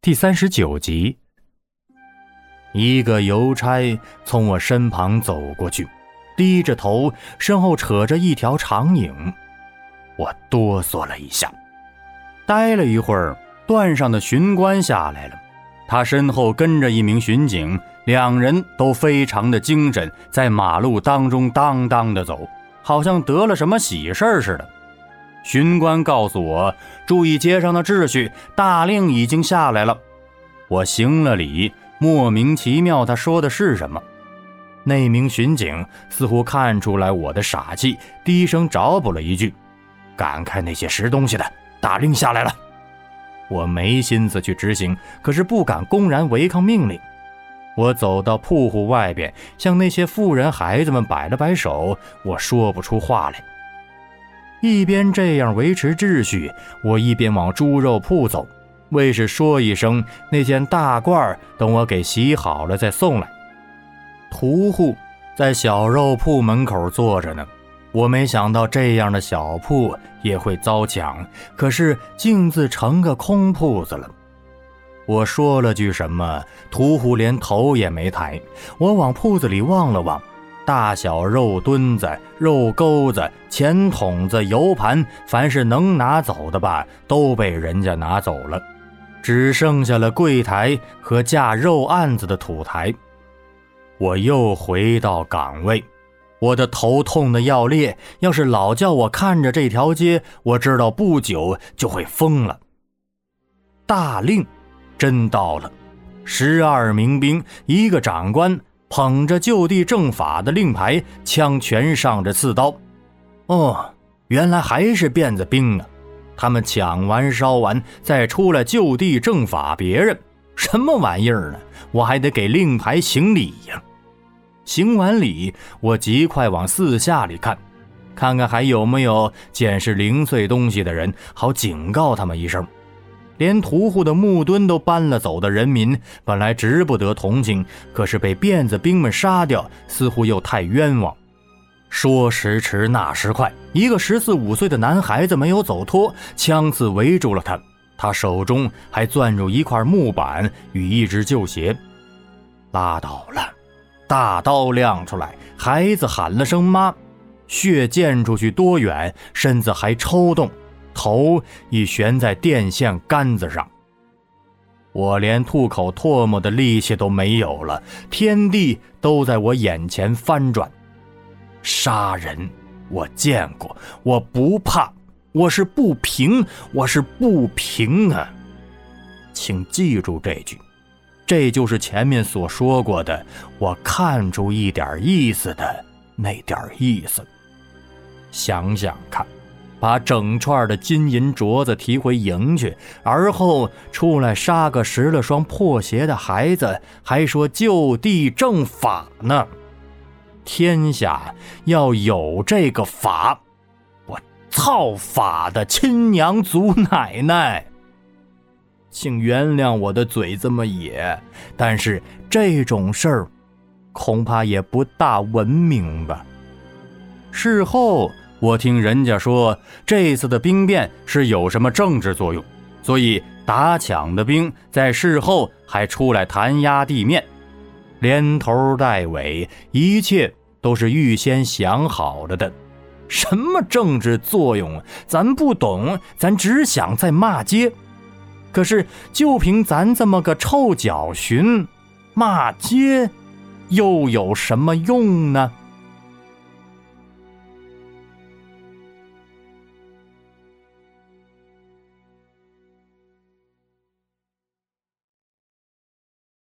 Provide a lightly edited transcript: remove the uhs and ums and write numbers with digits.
第39集。一个邮差从我身旁走过去，低着头，身后扯着一条长影。我哆嗦了一下，待了一会儿，段上的巡官下来了，他身后跟着一名巡警，两人都非常的精神，在马路当中当当的走，好像得了什么喜事似的。巡官告诉我，注意街上的秩序，大令已经下来了。我行了礼，莫名其妙他说的是什么。那名巡警似乎看出来我的傻气，低声找补了一句：赶开那些拾东西的，大令下来了。我没心思去执行，可是不敢公然违抗命令。我走到铺户外边，向那些妇人孩子们摆了摆手，我说不出话来。一边这样维持秩序，我一边往猪肉铺走，为是说一声那件大褂等我给洗好了再送来。屠户在小肉铺门口坐着呢，我没想到这样的小铺也会遭抢，可是竟自成个空铺子了。我说了句什么，屠户连头也没抬。我往铺子里望了望，大小肉墩子、肉钩子、钱筒子、油盘，凡是能拿走的吧，都被人家拿走了，只剩下了柜台和架肉案子的土台。我又回到岗位，我的头痛得要裂，要是老叫我看着这条街，我知道不久就会疯了。大令真到了，12名兵，一个长官捧着就地正法的令牌，枪全上着刺刀。哦，原来还是辫子兵呢。他们抢完烧完再出来就地正法别人，什么玩意儿呢？我还得给令牌行礼呀。行完礼，我极快往四下里看，看看还有没有捡拾零碎东西的人，好警告他们一声。连屠户的木墩都搬了走的人民，本来值不得同情，可是被辫子兵们杀掉，似乎又太冤枉。说时迟那时快，一个14、15岁的男孩子没有走脱，枪刺围住了他，他手中还攥住一块木板与一只旧鞋。拉倒了，大刀亮出来，孩子喊了声妈，血溅出去多远，身子还抽动，头已悬在电线杆子上。我连吐口唾沫的力气都没有了，天地都在我眼前翻转。杀人我见过，我不怕，我是不平，我是不平啊！请记住这句，这就是前面所说过的，我看出一点意思的那点意思。想想看，把整串的金银镯子提回营去，而后出来杀个拾了双破鞋的孩子，还说就地正法呢。天下要有这个法，我操法的亲娘祖奶奶！请原谅我的嘴这么野，但是这种事儿恐怕也不大文明吧。事后我听人家说，这次的兵变是有什么政治作用，所以打抢的兵在事后还出来弹压地面，连头带尾，一切都是预先想好了的。什么政治作用咱不懂，咱只想在骂街。可是就凭咱这么个臭脚巡，骂街又有什么用呢？